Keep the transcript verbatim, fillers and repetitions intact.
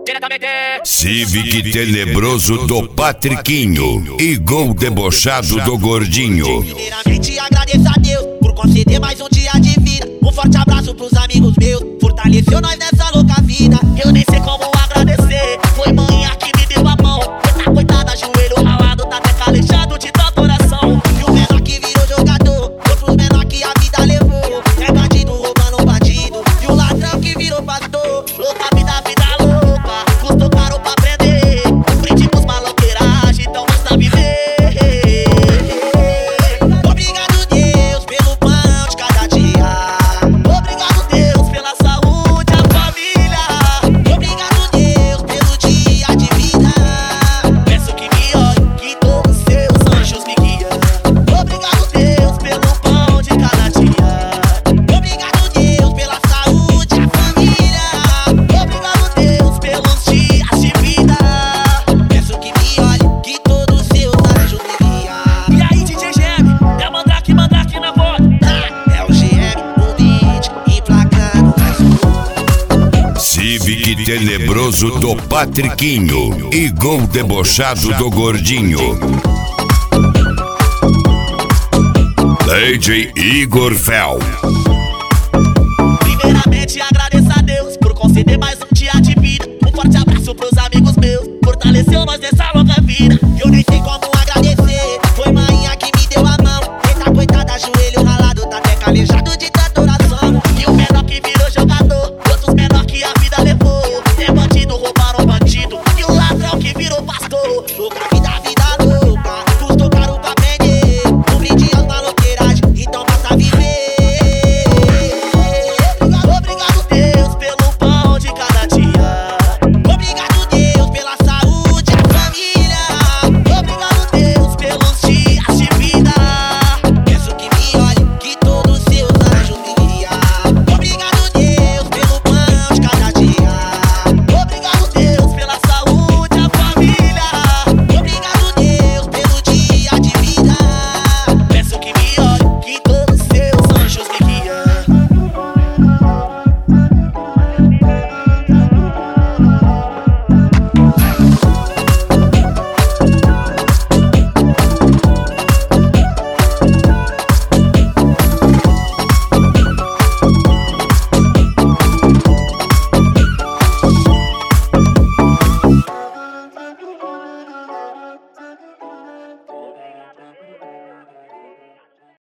Civic tenebroso do Patriquinho e gol debochado do Gordinho. Primeiramente agradeço a Deus por conceder mais um dia de vida. Um forte abraço pros amigos meus, fortaleceu nós nessa louca vida. Eu nem sei como agradecer, foi manhã que me deu a mão. Tá coitada, joelho ralado, tá até calejado de tal coração. E o menor que virou jogador, outros menor que a vida levou. É bandido roubando bandido, e o ladrão que virou pastor. Louca vida, vida louca, custou caro pra aprender. Um brinde pros maloqueiragem, então não sabe ver. Obrigado Deus pelo pão de cada dia. Obrigado Deus pela saúde, a família. Obrigado Deus pelo dia de vida. Peço que me olhe, que todos seus anjos me guiam. Obrigado Deus pelo pão de cada dia. Obrigado Deus pela saúde, a família. Obrigado Deus pelos dias de vida. Peço que me olhe, que todos seus anjos me guiam. E aí D J G M, é Mandrake, Mandrake na voz. É o G M no beat, emplacando mais um. Civic tenebroso do Patriquinho e gol debochado do Gordinho. D J Igor Fel. Primeiramente agradeço a Deus por conceder mais um